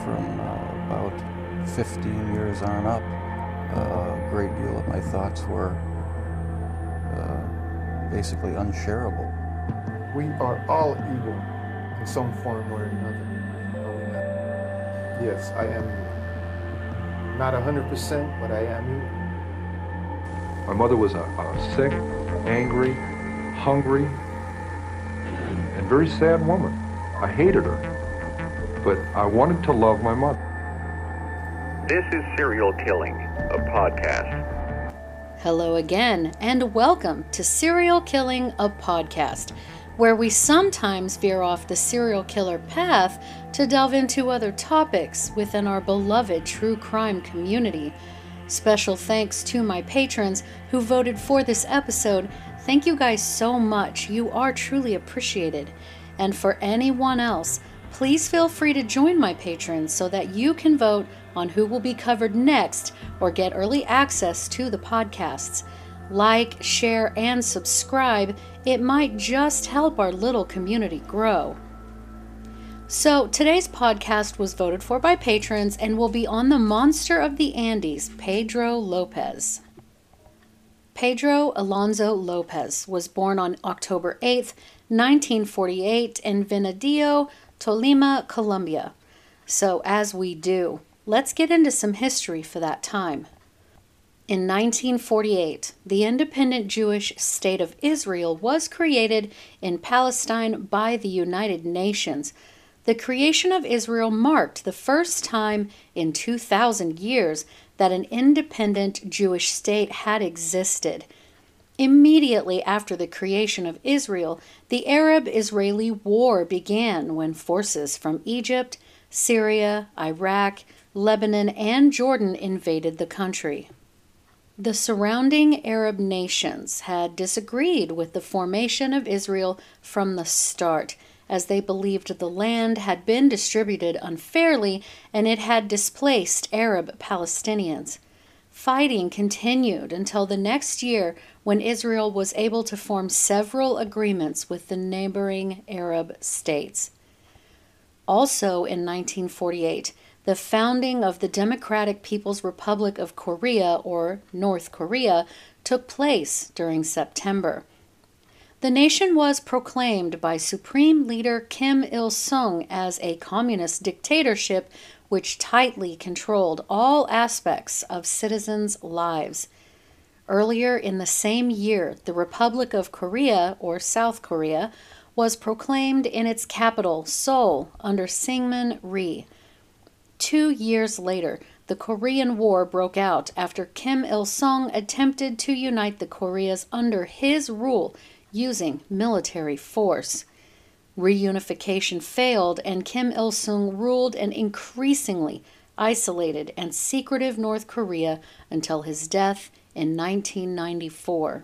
from about 15 years on up, a great deal of my thoughts were basically unshareable. We are all evil in some form or another. Yes, I am not 100%, but I am evil. My mother was a sick, angry, hungry, and very sad woman. I hated her, but I wanted to love my mother. This is Serial Killing, a podcast. Hello again, and welcome to Serial Killing, a podcast, where we sometimes veer off the serial killer path to delve into other topics within our beloved true crime community. Special thanks to my patrons who voted for this episode. Thank you guys so much. You are truly appreciated. And for anyone else, please feel free to join my patrons so that you can vote on who will be covered next or get early access to the podcasts. Like, share, and subscribe. It might just help our little community grow. So today's podcast was voted for by patrons and will be on the Monster of the Andes, Pedro Lopez. Pedro Alonso Lopez was born on October 8th, 1948 in Venadillo, Tolima, Colombia. So as we do, let's get into some history for that time. In 1948, the independent Jewish state of Israel was created in Palestine by the United Nations. The creation of Israel marked the first time in 2,000 years that an independent Jewish state had existed. Immediately after the creation of Israel, the Arab-Israeli War began when forces from Egypt, Syria, Iraq, Lebanon, and Jordan invaded the country. The surrounding Arab nations had disagreed with the formation of Israel from the start, as they believed the land had been distributed unfairly and it had displaced Arab Palestinians. Fighting continued until the next year when Israel was able to form several agreements with the neighboring Arab states. Also in 1948, the founding of the Democratic People's Republic of Korea, or North Korea, took place during September. The nation was proclaimed by Supreme Leader Kim Il-sung as a communist dictatorship which tightly controlled all aspects of citizens' lives. Earlier in the same year, the Republic of Korea, or South Korea, was proclaimed in its capital, Seoul, under Syngman Rhee. 2 years later, the Korean War broke out after Kim Il-sung attempted to unite the Koreas under his rule using military force. Reunification failed, and Kim Il-sung ruled an increasingly isolated and secretive North Korea until his death in 1994.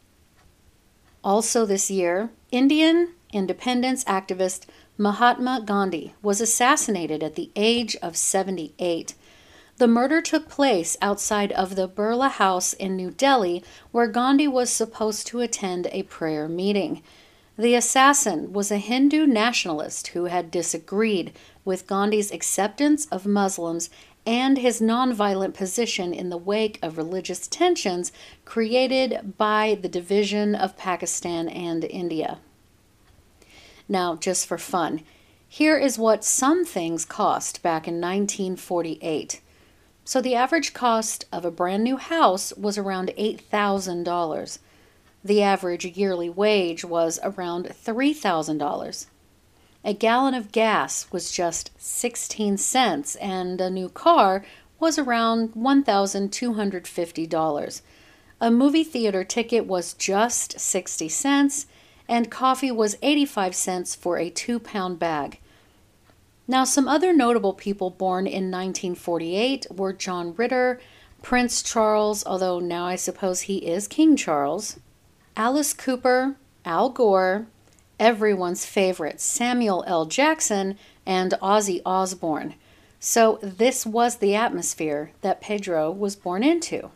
Also this year, Indian independence activist Mahatma Gandhi was assassinated at the age of 78. The murder took place outside of the Birla House in New Delhi, where Gandhi was supposed to attend a prayer meeting. The assassin was a Hindu nationalist who had disagreed with Gandhi's acceptance of Muslims and his nonviolent position in the wake of religious tensions created by the division of Pakistan and India. Now, just for fun, here is what some things cost back in 1948. So the average cost of a brand new house was around $8,000. The average yearly wage was around $3,000. A gallon of gas was just 16 cents, and a new car was around $1,250. A movie theater ticket was just 60 cents, and coffee was 85 cents for a 2-pound bag. Now, some other notable people born in 1948 were John Ritter, Prince Charles, although now I suppose he is King Charles, Alice Cooper, Al Gore, everyone's favorite Samuel L. Jackson, and Ozzy Osbourne. So this was the atmosphere that Pedro was born into.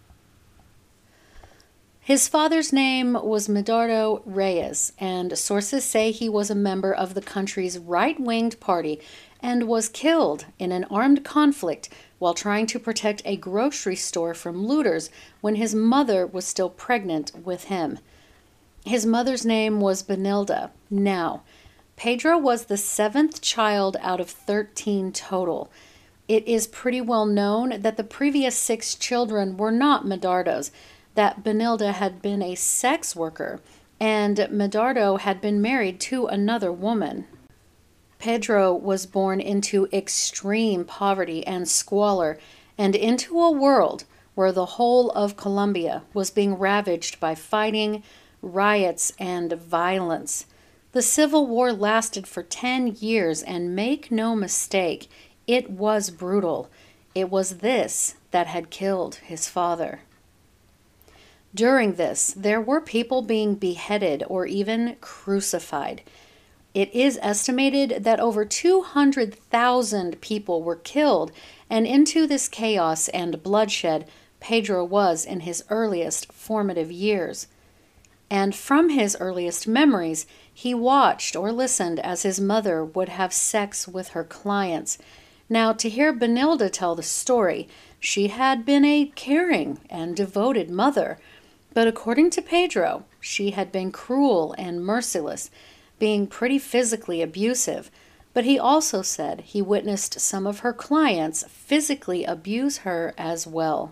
His father's name was Medardo Reyes, and sources say he was a member of the country's right-winged party and was killed in an armed conflict while trying to protect a grocery store from looters when his mother was still pregnant with him. His mother's name was Benilda. Now, Pedro was the 7th child out of 13 total. It is pretty well known that the previous 6 children were not Medardo's, that Benilda had been a sex worker, and Medardo had been married to another woman. Pedro was born into extreme poverty and squalor, and into a world where the whole of Colombia was being ravaged by fighting, riots, and violence. The Civil War lasted for 10 years, and make no mistake, it was brutal. It was this that had killed his father. During this, there were people being beheaded or even crucified. It is estimated that over 200,000 people were killed, and into this chaos and bloodshed, Pedro was in his earliest formative years. And from his earliest memories, he watched or listened as his mother would have sex with her clients. Now, to hear Benilda tell the story, she had been a caring and devoted mother. But according to Pedro, she had been cruel and merciless, being pretty physically abusive. But he also said he witnessed some of her clients physically abuse her as well.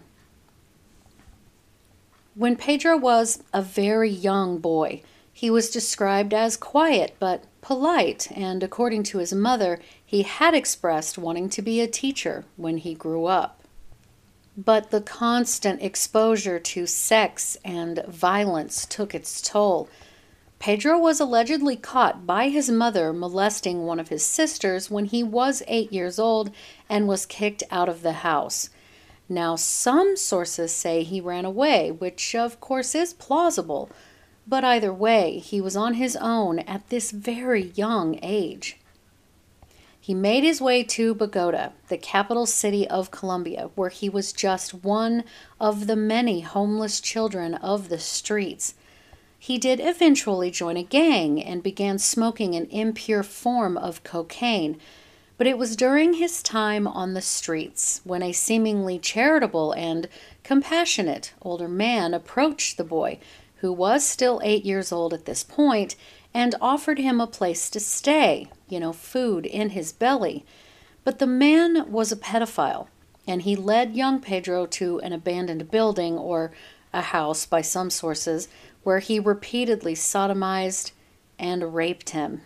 When Pedro was a very young boy, he was described as quiet but polite, and according to his mother, he had expressed wanting to be a teacher when he grew up. But the constant exposure to sex and violence took its toll. Pedro was allegedly caught by his mother molesting one of his sisters when he was 8 years old and was kicked out of the house. Now, some sources say he ran away, which of course is plausible, but either way, he was on his own at this very young age. He made his way to Bogota, the capital city of Colombia, where he was just one of the many homeless children of the streets. He did eventually join a gang and began smoking an impure form of cocaine, but it was during his time on the streets when a seemingly charitable and compassionate older man approached the boy, who was still 8 years old at this point, and offered him a place to stay, food in his belly. But the man was a pedophile, and he led young Pedro to an abandoned building, or a house by some sources, where he repeatedly sodomized and raped him.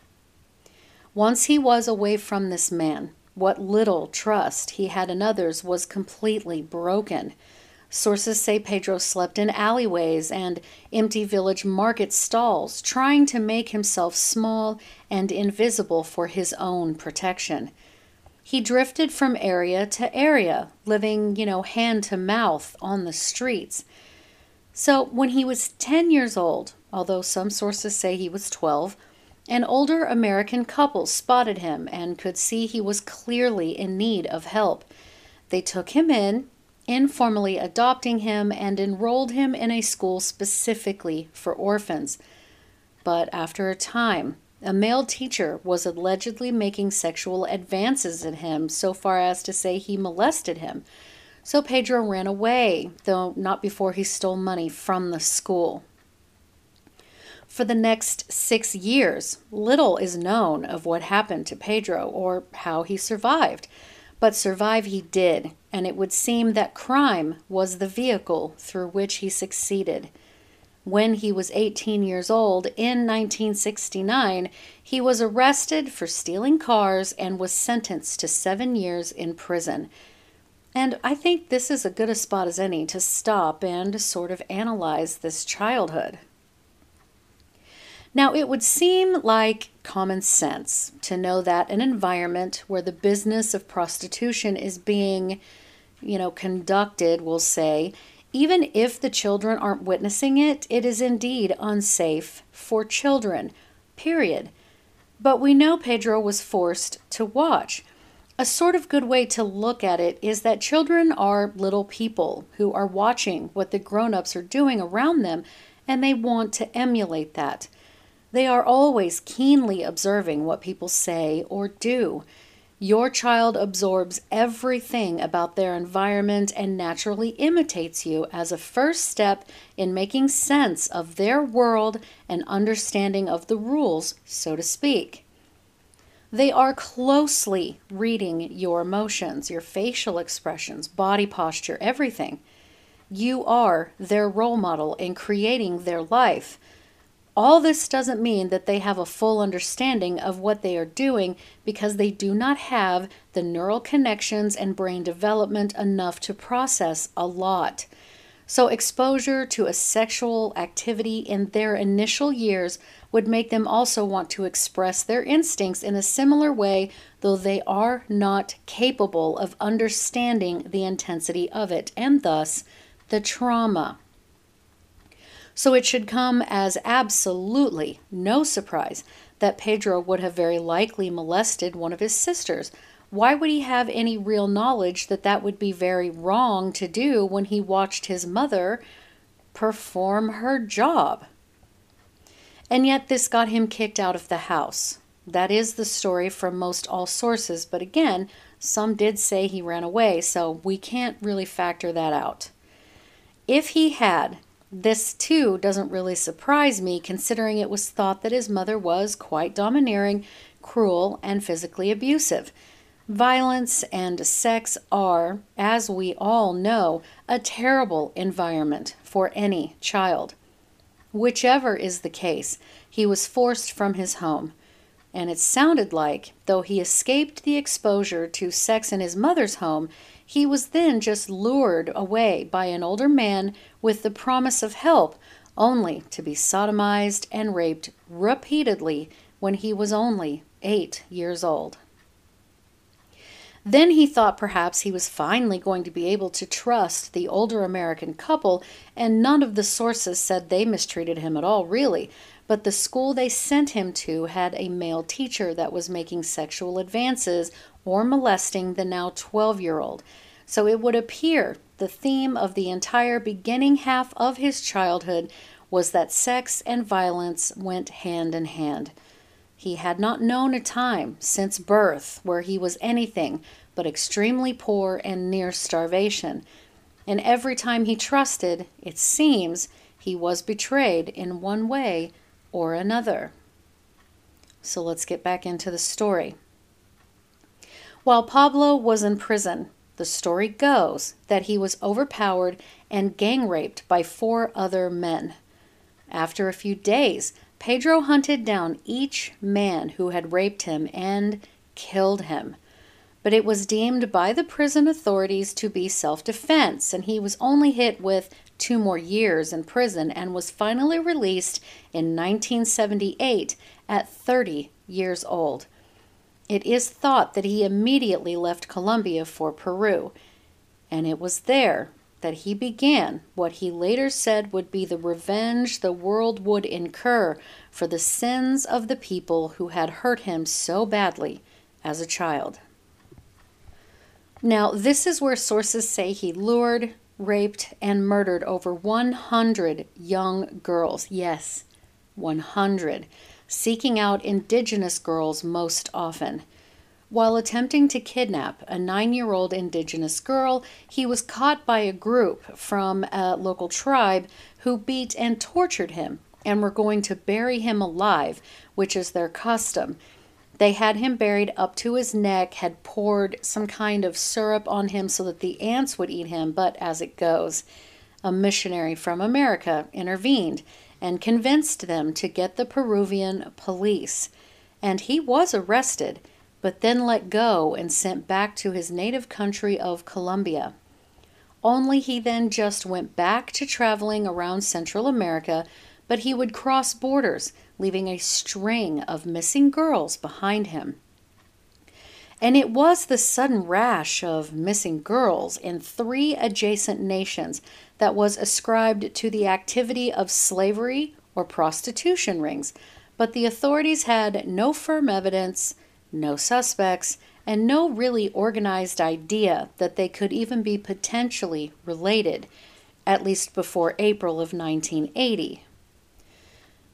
Once he was away from this man, what little trust he had in others was completely broken. Sources say Pedro slept in alleyways and empty village market stalls, trying to make himself small and invisible for his own protection. He drifted from area to area, living, hand to mouth on the streets. So when he was 10 years old, although some sources say he was 12, an older American couple spotted him and could see he was clearly in need of help. They took him in, informally adopting him, and enrolled him in a school specifically for orphans. But after a time, a male teacher was allegedly making sexual advances at him, so far as to say he molested him. So Pedro ran away, though not before he stole money from the school. For the next 6 years, little is known of what happened to Pedro or how he survived. But survive he did, and it would seem that crime was the vehicle through which he succeeded. When he was 18 years old, in 1969, he was arrested for stealing cars and was sentenced to 7 years in prison. And I think this is as good a spot as any to stop and sort of analyze this childhood. Now, it would seem like common sense to know that an environment where the business of prostitution is being, conducted, we'll say, even if the children aren't witnessing it, it is indeed unsafe for children, period. But we know Pedro was forced to watch. A sort of good way to look at it is that children are little people who are watching what the grown-ups are doing around them, and they want to emulate that. They are always keenly observing what people say or do. Your child absorbs everything about their environment and naturally imitates you as a first step in making sense of their world and understanding of the rules, so to speak. They are closely reading your emotions, your facial expressions, body posture, everything. You are their role model in creating their life. All this doesn't mean that they have a full understanding of what they are doing because they do not have the neural connections and brain development enough to process a lot. So exposure to a sexual activity in their initial years would make them also want to express their instincts in a similar way, though they are not capable of understanding the intensity of it, and thus the trauma. So it should come as absolutely no surprise that Pedro would have very likely molested one of his sisters. Why would he have any real knowledge that that would be very wrong to do when he watched his mother perform her job? And yet this got him kicked out of the house. That is the story from most all sources, but again, some did say he ran away, so we can't really factor that out. If he had, this too doesn't really surprise me, considering it was thought that his mother was quite domineering, cruel, and physically abusive. Violence and sex are, as we all know, a terrible environment for any child. Whichever is the case, he was forced from his home. And it sounded like, though he escaped the exposure to sex in his mother's home, he was then just lured away by an older man with the promise of help, only to be sodomized and raped repeatedly when he was only 8 years old. Then he thought perhaps he was finally going to be able to trust the older American couple, and none of the sources said they mistreated him at all, really. But the school they sent him to had a male teacher that was making sexual advances or molesting the now 12-year-old. So it would appear the theme of the entire beginning half of his childhood was that sex and violence went hand in hand. He had not known a time since birth where he was anything but extremely poor and near starvation. And every time he trusted, it seems, he was betrayed in one way or another. So let's get back into the story. While Pablo was in prison, the story goes that he was overpowered and gang raped by 4 other men. After a few days, Pedro hunted down each man who had raped him and killed him. But it was deemed by the prison authorities to be self-defense, and he was only hit with 2 more years in prison and was finally released in 1978 at 30 years old. It is thought that he immediately left Colombia for Peru, and it was there that he began what he later said would be the revenge the world would incur for the sins of the people who had hurt him so badly as a child. Now, this is where sources say he lured, raped, and murdered over 100 young girls. Yes, 100, seeking out indigenous girls most often. While attempting to kidnap a 9-year-old indigenous girl, he was caught by a group from a local tribe who beat and tortured him and were going to bury him alive, which is their custom. They had him buried up to his neck, had poured some kind of syrup on him so that the ants would eat him, but as it goes, a missionary from America intervened and convinced them to get the Peruvian police. And he was arrested, but then let go and sent back to his native country of Colombia. Only he then just went back to traveling around Central America, but he would cross borders, leaving a string of missing girls behind him. And it was the sudden rash of missing girls in 3 adjacent nations that was ascribed to the activity of slavery or prostitution rings, but the authorities had no firm evidence, no suspects, and no really organized idea that they could even be potentially related, at least before April of 1980.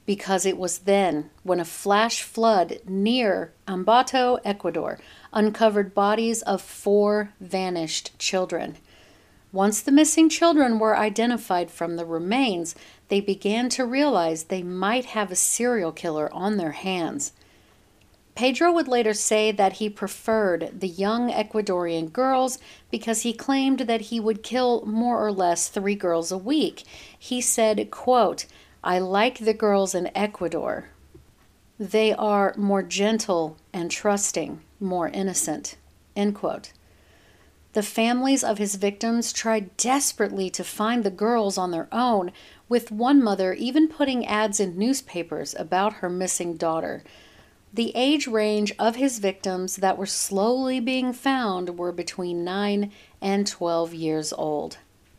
because it was then when a flash flood near Ambato, Ecuador, uncovered bodies of 4 vanished children. Once the missing children were identified from the remains, they began to realize they might have a serial killer on their hands. Pedro would later say that he preferred the young Ecuadorian girls because he claimed that he would kill more or less 3 girls a week. He said, quote, "I like the girls in Ecuador. They are more gentle and trusting, more innocent," end quote. The families of his victims tried desperately to find the girls on their own, with one mother even putting ads in newspapers about her missing daughter. The age range of his victims that were slowly being found were between 9 and 12 years old.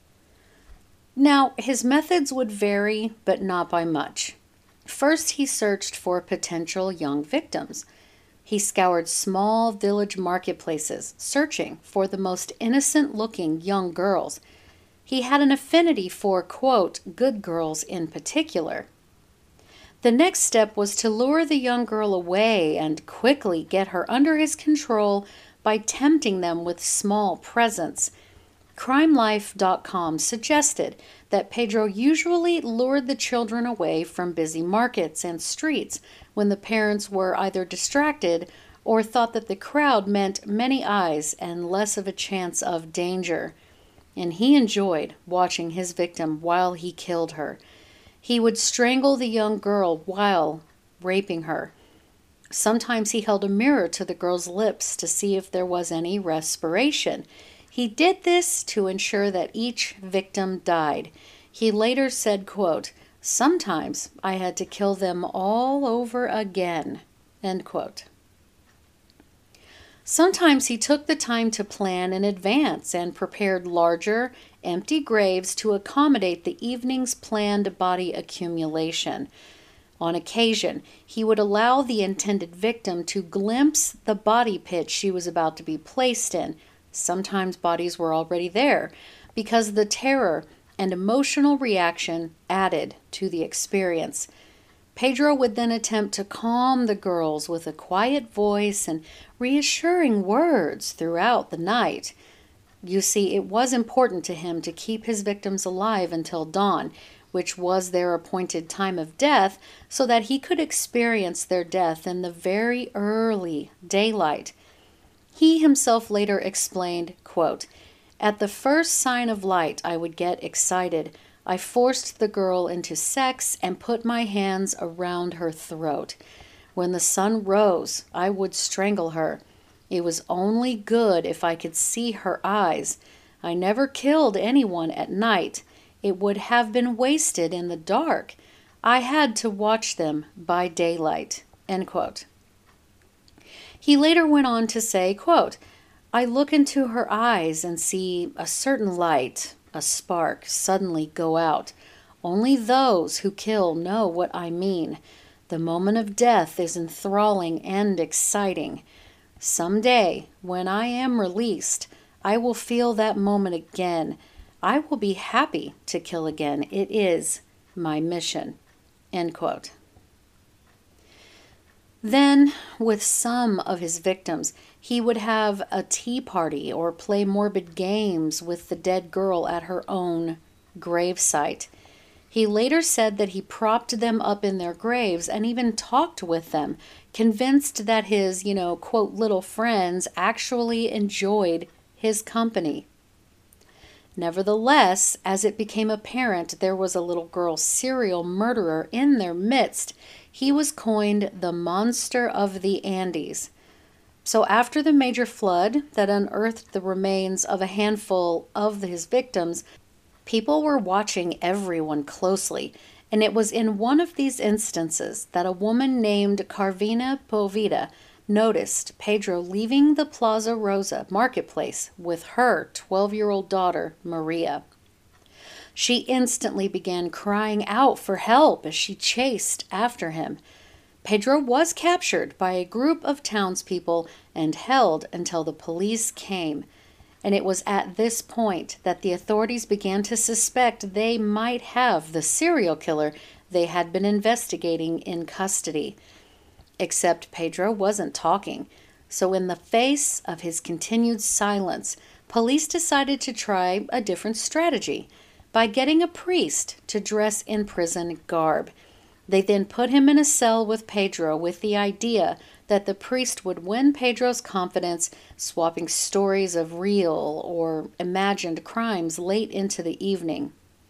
Now, his methods would vary, but not by much. First, he searched for potential young victims. He scoured small village marketplaces, searching for the most innocent-looking young girls. He had an affinity for, quote, good girls in particular. The next step was to lure the young girl away and quickly get her under his control by tempting them with small presents. CrimeLife.com suggested that Pedro usually lured the children away from busy markets and streets when the parents were either distracted or thought that the crowd meant many eyes and less of a chance of danger. And he enjoyed watching his victim while he killed her. He would strangle the young girl while raping her. Sometimes he held a mirror to the girl's lips to see if there was any respiration. He did this to ensure that each victim died. He later said, quote, "Sometimes I had to kill them all over again," end quote. Sometimes he took the time to plan in advance and prepared larger, empty graves to accommodate the evening's planned body accumulation. On occasion, he would allow the intended victim to glimpse the body pit she was about to be placed in. Sometimes bodies were already there, because the terror and emotional reaction added to the experience. Pedro would then attempt to calm the girls with a quiet voice and reassuring words throughout the night. You see, it was important to him to keep his victims alive until dawn, which was their appointed time of death, so that he could experience their death in the very early daylight. He himself later explained, quote, "At the first sign of light, I would get excited. I forced the girl into sex and put my hands around her throat. When the sun rose, I would strangle her. It was only good if I could see her eyes. I never killed anyone at night. It would have been wasted in the dark. I had to watch them by daylight," end quote. He later went on to say, quote, "I look into her eyes and see a certain light, a spark, suddenly go out. Only those who kill know what I mean. The moment of death is enthralling and exciting. Someday, when I am released, I will feel that moment again. I will be happy to kill again. It is my mission," end quote. Then, with some of his victims, he would have a tea party or play morbid games with the dead girl at her own gravesite. He later said that he propped them up in their graves and even talked with them, convinced that his, quote, little friends actually enjoyed his company. Nevertheless, as it became apparent there was a little girl serial murderer in their midst, he was coined the Monster of the Andes. So after the major flood that unearthed the remains of a handful of his victims, people were watching everyone closely, and it was in one of these instances that a woman named Carvina Poveda noticed Pedro leaving the Plaza Rosa marketplace with her 12-year-old daughter, Maria. She instantly began crying out for help as she chased after him. Pedro was captured by a group of townspeople and held until the police came. And it was at this point that the authorities began to suspect they might have the serial killer they had been investigating in custody. Except Pedro wasn't talking. So in the face of his continued silence, police decided to try a different strategy by getting a priest to dress in prison garb. They then put him in a cell with Pedro with the idea that the priest would win Pedro's confidence, swapping stories of real or imagined crimes late into the evening.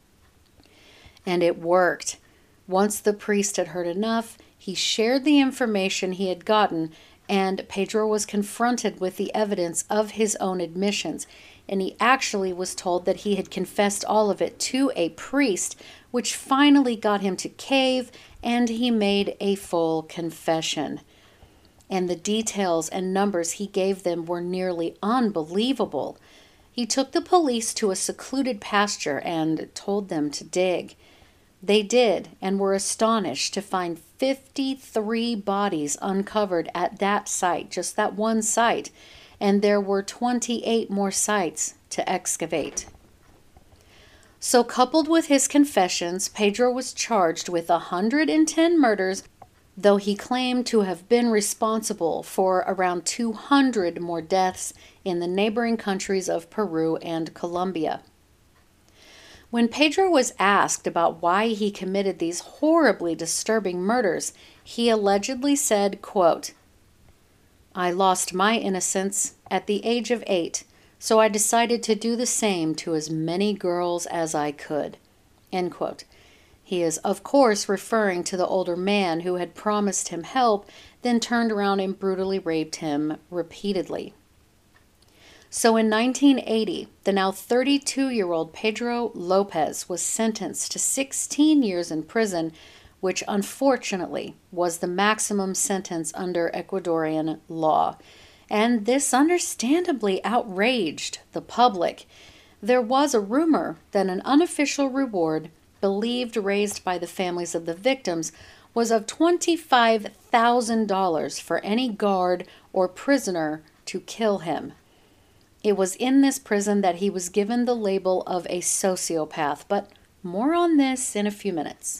And it worked. Once the priest had heard enough, he shared the information he had gotten, and Pedro was confronted with the evidence of his own admissions, and he actually was told that he had confessed all of it to a priest, which finally got him to cave, and he made a full confession. And the details and numbers he gave them were nearly unbelievable. He took the police to a secluded pasture and told them to dig. They did, and were astonished to find 53 bodies uncovered at that site, just that one site, and there were 28 more sites to excavate. So coupled with his confessions, Pedro was charged with 110 murders, though he claimed to have been responsible for around 200 more deaths in the neighboring countries of Peru and Colombia. When Pedro was asked about why he committed these horribly disturbing murders, he allegedly said, quote, "I lost my innocence at the age of 8, so I decided to do the same to as many girls as I could." End quote. He is, of course, referring to the older man who had promised him help, then turned around and brutally raped him repeatedly. So in 1980, the now 32-year-old Pedro Lopez was sentenced to 16 years in prison, which unfortunately was the maximum sentence under Ecuadorian law. And this understandably outraged the public. There was a rumor that an unofficial reward, believed raised by the families of the victims, was of $25,000 for any guard or prisoner to kill him. It was in this prison that he was given the label of a sociopath, but more on this in a few minutes.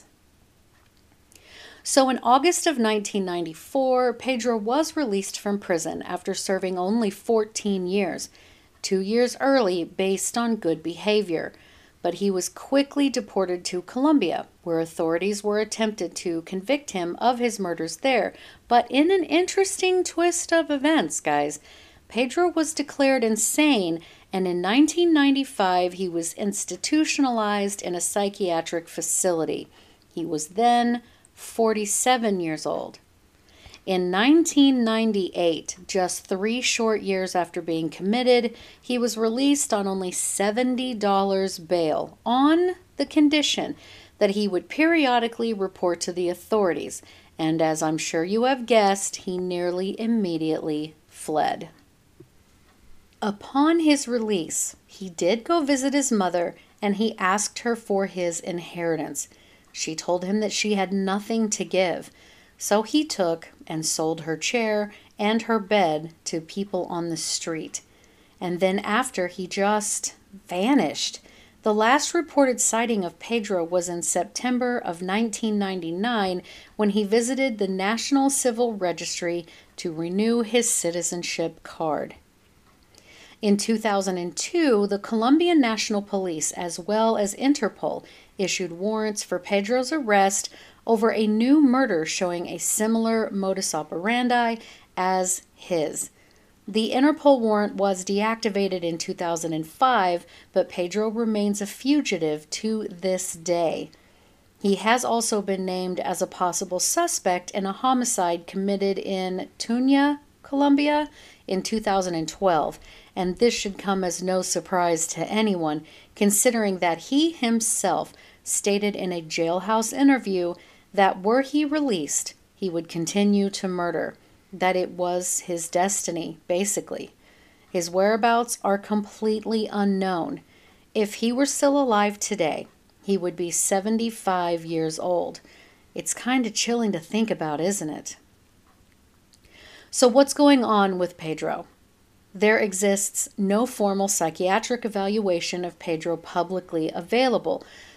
So in August of 1994, Pedro was released from prison after serving only 14 years, 2 years early based on good behavior. But he was quickly deported to Colombia, where authorities were attempted to convict him of his murders there. But in an interesting twist of events, guys, Pedro was declared insane, and in 1995 he was institutionalized in a psychiatric facility. He was then 47 years old. In 1998, just 3 short years after being committed, he was released on only $70 bail on the condition that he would periodically report to the authorities. And as I'm sure you have guessed, he nearly immediately fled. Upon his release, he did go visit his mother, and he asked her for his inheritance. She told him that she had nothing to give, so he took and sold her chair and her bed to people on the street. And then after, he just vanished. The last reported sighting of Pedro was in September of 1999 when he visited the National Civil Registry to renew his citizenship card. In 2002, the Colombian National Police, as well as Interpol, issued warrants for Pedro's arrest over a new murder showing a similar modus operandi as his. The Interpol warrant was deactivated in 2005, but Pedro remains a fugitive to this day. He has also been named as a possible suspect in a homicide committed in Tunia, Colombia, in 2012, and this should come as no surprise to anyone, considering that he himself stated in a jailhouse interview that were he released, he would continue to murder, that it was his destiny, basically. His whereabouts are completely unknown. If he were still alive today, he would be 75 years old. It's kind of chilling to think about, isn't it? So what's going on with Pedro? There exists no formal psychiatric evaluation of Pedro publicly available,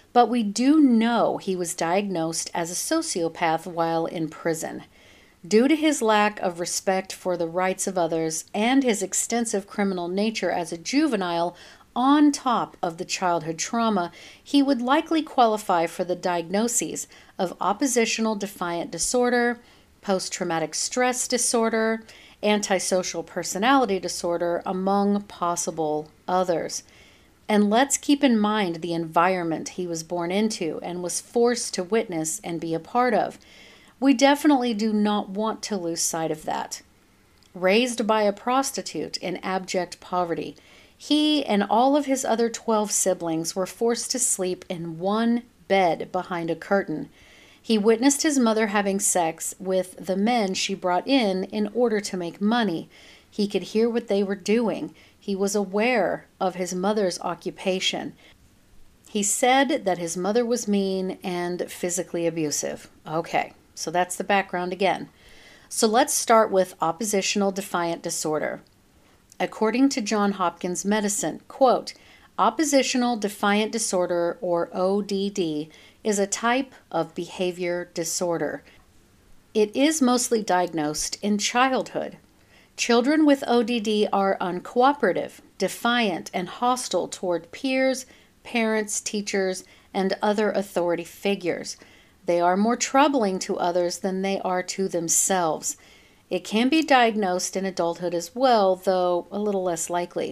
but we do know he was diagnosed as a sociopath while in prison. Due to his lack of respect for the rights of others and his extensive criminal nature as a juvenile, on top of the childhood trauma, he would likely qualify for the diagnoses of oppositional defiant disorder, post-traumatic stress disorder, antisocial personality disorder, among possible others. And let's keep in mind the environment he was born into and was forced to witness and be a part of. We definitely do not want to lose sight of that. Raised by a prostitute in abject poverty, he and all of his other 12 siblings were forced to sleep in one bed behind a curtain. He witnessed his mother having sex with the men she brought in order to make money. He could hear what they were doing. He was aware of his mother's occupation. He said that his mother was mean and physically abusive. Okay, so that's the background again. So let's start with oppositional defiant disorder. According to Johns Hopkins Medicine, quote, oppositional defiant disorder, or ODD, is a type of behavior disorder. It is mostly diagnosed in childhood. Children with ODD are uncooperative, defiant, and hostile toward peers, parents, teachers, and other authority figures. They are more troubling to others than they are to themselves. It can be diagnosed in adulthood as well, though a little less likely.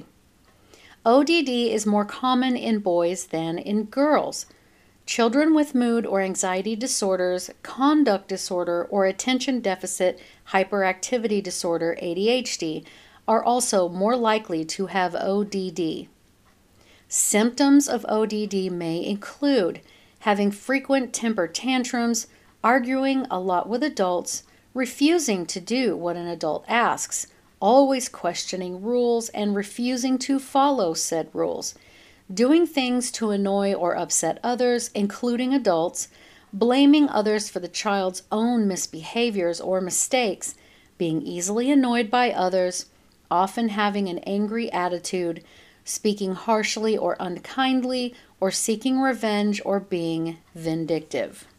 ODD is more common in boys than in girls. Children with mood or anxiety disorders, conduct disorder, or attention deficit hyperactivity disorder, ADHD, are also more likely to have ODD. Symptoms of ODD may include having frequent temper tantrums, arguing a lot with adults, refusing to do what an adult asks, always questioning rules and refusing to follow said rules, doing things to annoy or upset others, including adults, blaming others for the child's own misbehaviors or mistakes, being easily annoyed by others, often having an angry attitude, speaking harshly or unkindly, or seeking revenge or being vindictive.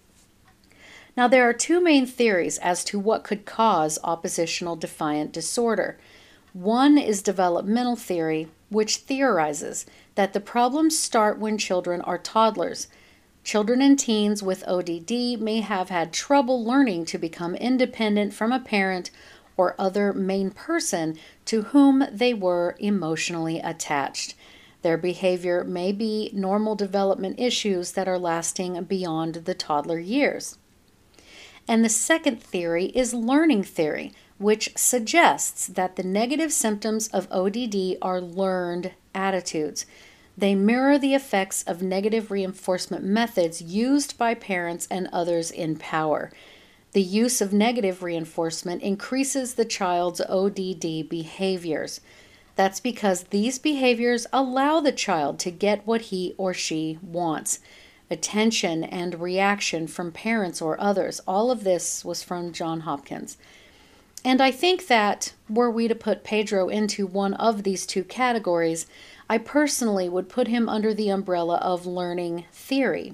Now, there are two main theories as to what could cause oppositional defiant disorder. One is developmental theory, which theorizes that the problems start when children are toddlers. Children and teens with ODD may have had trouble learning to become independent from a parent or other main person to whom they were emotionally attached. Their behavior may be normal development issues that are lasting beyond the toddler years. And the second theory is learning theory, which suggests that the negative symptoms of ODD are learned attitudes. They mirror the effects of negative reinforcement methods used by parents and others in power. The use of negative reinforcement increases the child's ODD behaviors. That's because these behaviors allow the child to get what he or she wants. Attention and reaction from parents or others. All of this was from Johns Hopkins. And I think that were we to put Pedro into one of these two categories, I personally would put him under the umbrella of learning theory.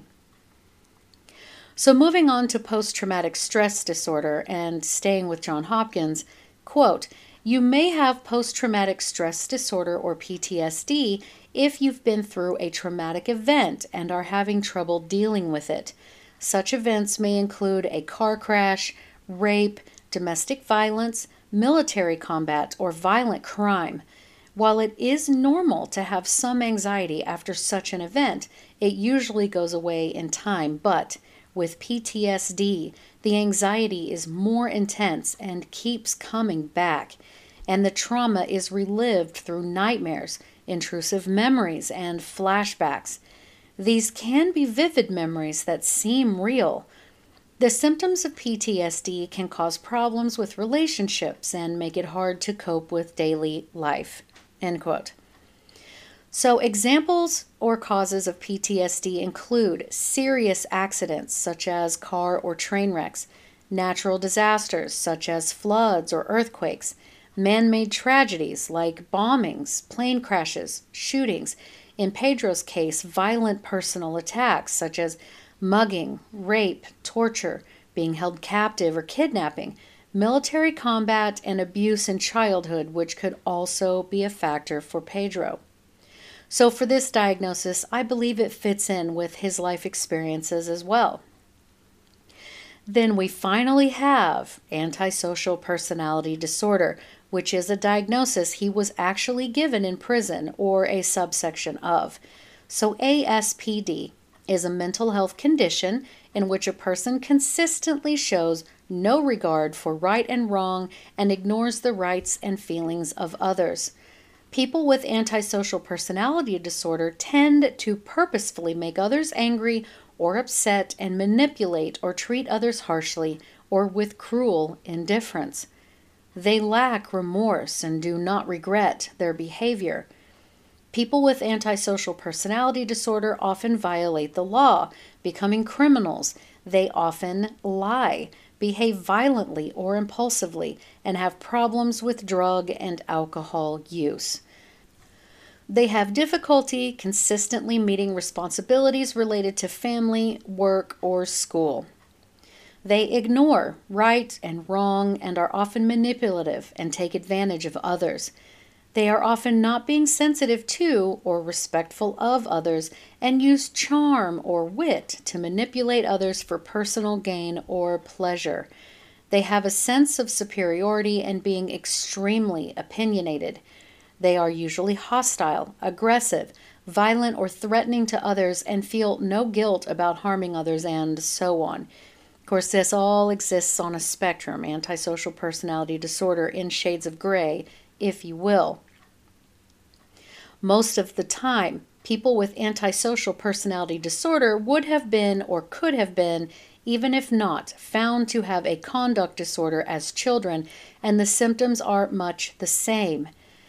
So moving on to post-traumatic stress disorder and staying with Johns Hopkins, quote, you may have post-traumatic stress disorder or PTSD if you've been through a traumatic event and are having trouble dealing with it. Such events may include a car crash, rape, domestic violence, military combat, or violent crime. While it is normal to have some anxiety after such an event, it usually goes away in time, but with PTSD, the anxiety is more intense and keeps coming back, and the trauma is relived through nightmares, intrusive memories, and flashbacks. These can be vivid memories that seem real. The symptoms of PTSD can cause problems with relationships and make it hard to cope with daily life. End quote. So examples or causes of PTSD include serious accidents such as car or train wrecks, natural disasters such as floods or earthquakes, man-made tragedies like bombings, plane crashes, shootings, In Pedro's case, violent personal attacks such as mugging, rape, torture, being held captive or kidnapping, military combat, and abuse in childhood, which could also be a factor for Pedro. So for this diagnosis, I believe it fits in with his life experiences as well. Then we finally have antisocial personality disorder, which is a diagnosis he was actually given in prison or a subsection of. So ASPD is a mental health condition in which a person consistently shows no regard for right and wrong and ignores the rights and feelings of others. People with antisocial personality disorder tend to purposefully make others angry or upset and manipulate or treat others harshly or with cruel indifference. They lack remorse and do not regret their behavior. People with antisocial personality disorder often violate the law, becoming criminals. They often lie, behave violently or impulsively, and have problems with drug and alcohol use. They have difficulty consistently meeting responsibilities related to family, work, or school. They ignore right and wrong and are often manipulative and take advantage of others. They are often not being sensitive to or respectful of others and use charm or wit to manipulate others for personal gain or pleasure. They have a sense of superiority and being extremely opinionated. They are usually hostile, aggressive, violent, or threatening to others and feel no guilt about harming others, and so on. Of course, this all exists on a spectrum, antisocial personality disorder in shades of gray, if you will. Most of the time, people with antisocial personality disorder would have been or could have been, even if not, found to have a conduct disorder as children, and the symptoms are much the same.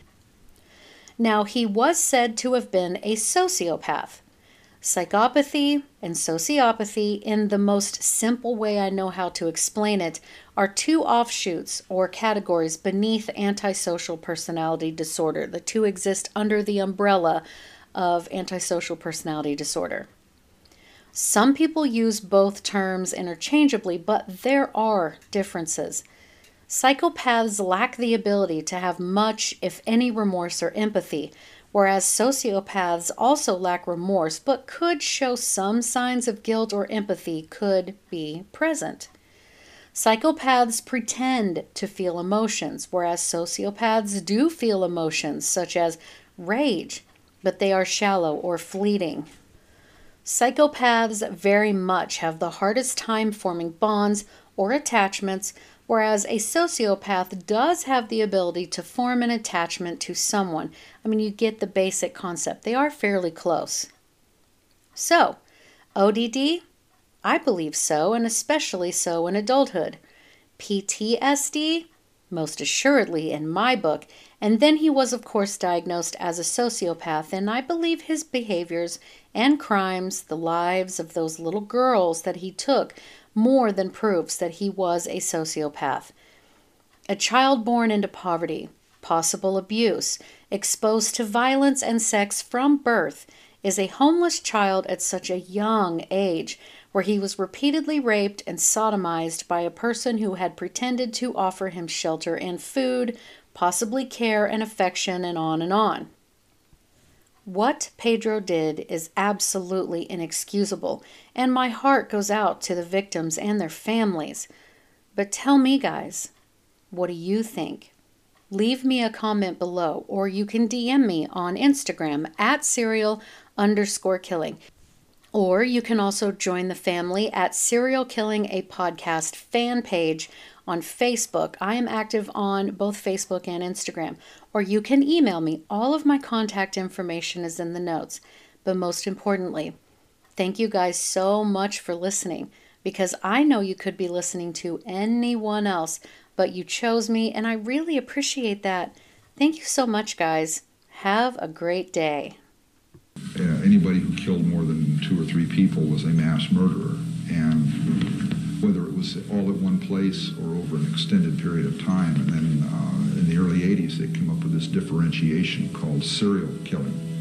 Now, he was said to have been a sociopath. Psychopathy and sociopathy, in the most simple way I know how to explain it, are two offshoots or categories beneath antisocial personality disorder. The two exist under the umbrella of antisocial personality disorder. Some people use both terms interchangeably, but there are differences. Psychopaths lack the ability to have much, if any, remorse or empathy, whereas sociopaths also lack remorse but could show some signs of guilt or empathy could be present. Psychopaths pretend to feel emotions, whereas sociopaths do feel emotions such as rage, but they are shallow or fleeting. Psychopaths very much have the hardest time forming bonds or attachments, whereas a sociopath does have the ability to form an attachment to someone. I mean, you get the basic concept. They are fairly close. So, ODD? I believe so, and especially so in adulthood. PTSD? Most assuredly in my book. And then he was, of course, diagnosed as a sociopath, and I believe his behaviors and crimes, the lives of those little girls that he took, more than proves that he was a sociopath. A child born into poverty, possible abuse, exposed to violence and sex from birth, is a homeless child at such a young age, where he was repeatedly raped and sodomized by a person who had pretended to offer him shelter and food, possibly care and affection, and on and on. What Pedro did is absolutely inexcusable, and my heart goes out to the victims and their families. But tell me, guys, what do you think? Leave me a comment below, or you can DM me on Instagram at serial_killing. Or you can also join the family at Serial Killing, a podcast fan page on Facebook. I am active on both Facebook and Instagram. Or you can email me. All of my contact information is in the notes. But most importantly, thank you guys so much for listening, because I know you could be listening to anyone else, but you chose me, and I really appreciate that. Thank you so much, guys. Have a great day. Anybody who killed more than 2 or 3 people was a mass murderer, and whether it was all at one place or over an extended period of time. And then in the early 80s, they came up with this differentiation called serial killing.